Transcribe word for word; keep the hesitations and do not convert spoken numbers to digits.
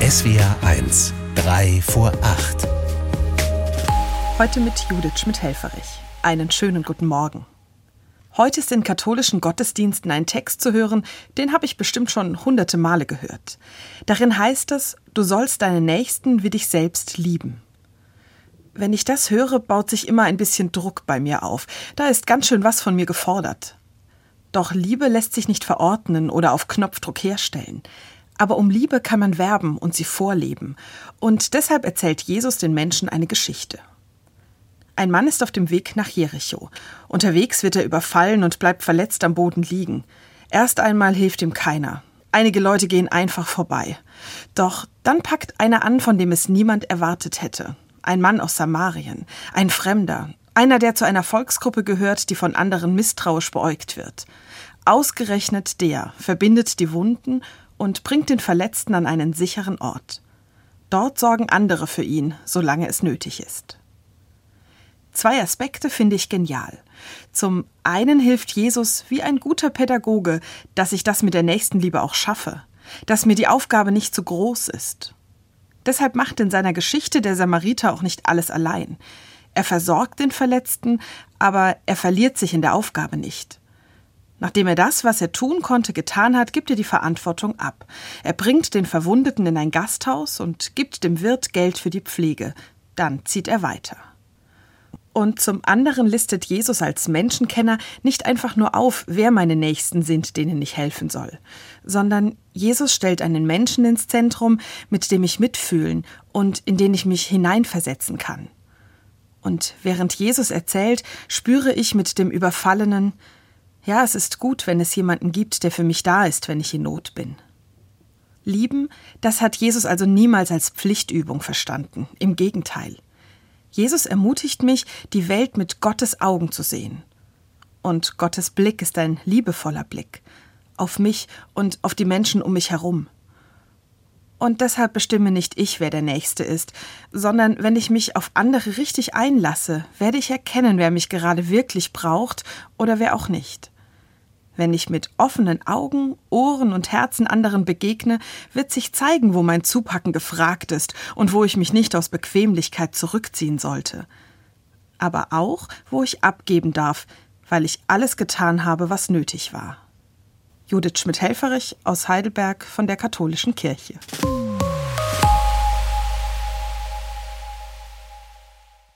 S W R eins, drei vor acht. Heute mit Judith Schmidt-Helfferich. Einen schönen guten Morgen. Heute ist in katholischen Gottesdiensten ein Text zu hören, den habe ich bestimmt schon hunderte Male gehört. Darin heißt es, du sollst deinen Nächsten wie dich selbst lieben. Wenn ich das höre, baut sich immer ein bisschen Druck bei mir auf. Da ist ganz schön was von mir gefordert. Doch Liebe lässt sich nicht verordnen oder auf Knopfdruck herstellen. Aber um Liebe kann man werben und sie vorleben. Und deshalb erzählt Jesus den Menschen eine Geschichte. Ein Mann ist auf dem Weg nach Jericho. Unterwegs wird er überfallen und bleibt verletzt am Boden liegen. Erst einmal hilft ihm keiner. Einige Leute gehen einfach vorbei. Doch dann packt einer an, von dem es niemand erwartet hätte. Ein Mann aus Samarien, ein Fremder, einer, der zu einer Volksgruppe gehört, die von anderen misstrauisch beäugt wird. Ausgerechnet der verbindet die Wunden und bringt den Verletzten an einen sicheren Ort. Dort sorgen andere für ihn, solange es nötig ist. Zwei Aspekte finde ich genial. Zum einen hilft Jesus wie ein guter Pädagoge, dass ich das mit der Nächstenliebe auch schaffe, dass mir die Aufgabe nicht zu groß ist. Deshalb macht in seiner Geschichte der Samariter auch nicht alles allein. Er versorgt den Verletzten, aber er verliert sich in der Aufgabe nicht. Nachdem er das, was er tun konnte, getan hat, gibt er die Verantwortung ab. Er bringt den Verwundeten in ein Gasthaus und gibt dem Wirt Geld für die Pflege. Dann zieht er weiter. Und zum anderen listet Jesus als Menschenkenner nicht einfach nur auf, wer meine Nächsten sind, denen ich helfen soll, sondern Jesus stellt einen Menschen ins Zentrum, mit dem ich mitfühlen und in den ich mich hineinversetzen kann. Und während Jesus erzählt, spüre ich mit dem Überfallenen, ja, es ist gut, wenn es jemanden gibt, der für mich da ist, wenn ich in Not bin. Lieben, das hat Jesus also niemals als Pflichtübung verstanden, im Gegenteil. Jesus ermutigt mich, die Welt mit Gottes Augen zu sehen. Und Gottes Blick ist ein liebevoller Blick. Auf mich und auf die Menschen um mich herum. Und deshalb bestimme nicht ich, wer der Nächste ist, sondern wenn ich mich auf andere richtig einlasse, werde ich erkennen, wer mich gerade wirklich braucht oder wer auch nicht. Wenn ich mit offenen Augen, Ohren und Herzen anderen begegne, wird sich zeigen, wo mein Zupacken gefragt ist und wo ich mich nicht aus Bequemlichkeit zurückziehen sollte. Aber auch, wo ich abgeben darf, weil ich alles getan habe, was nötig war. Judith Schmidt-Helfferich aus Heidelberg von der Katholischen Kirche.